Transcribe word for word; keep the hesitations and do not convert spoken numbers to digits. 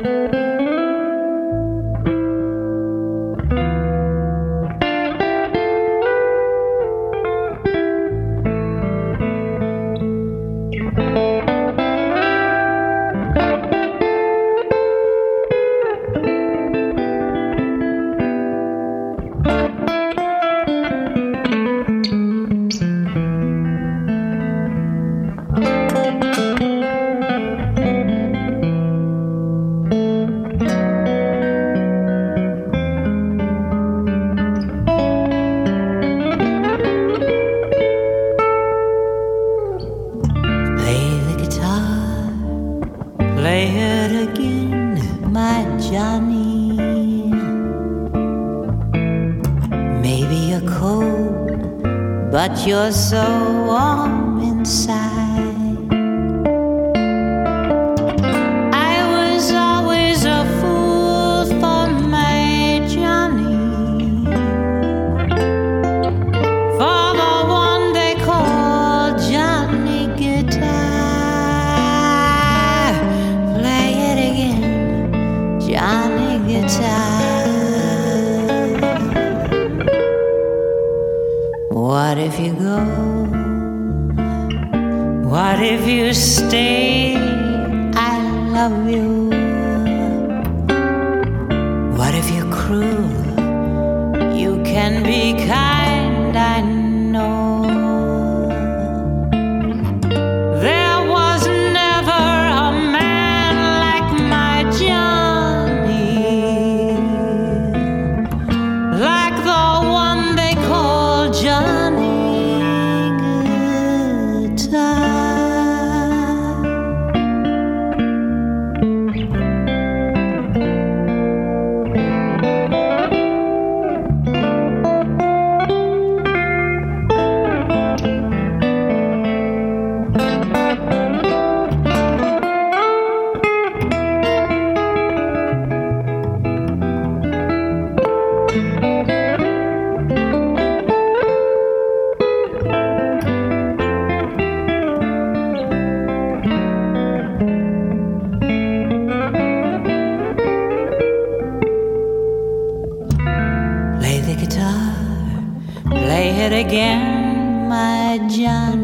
But you're so warm inside. I was always a fool for my Johnny, for the one they call Johnny Guitar. Play it again, Johnny Guitar. What if you go? What if you stay? I love you. What if you're cruel? You can be kind, I know. There was never a man like my Johnny, like the one they call Johnny. Play it again, my Johnny.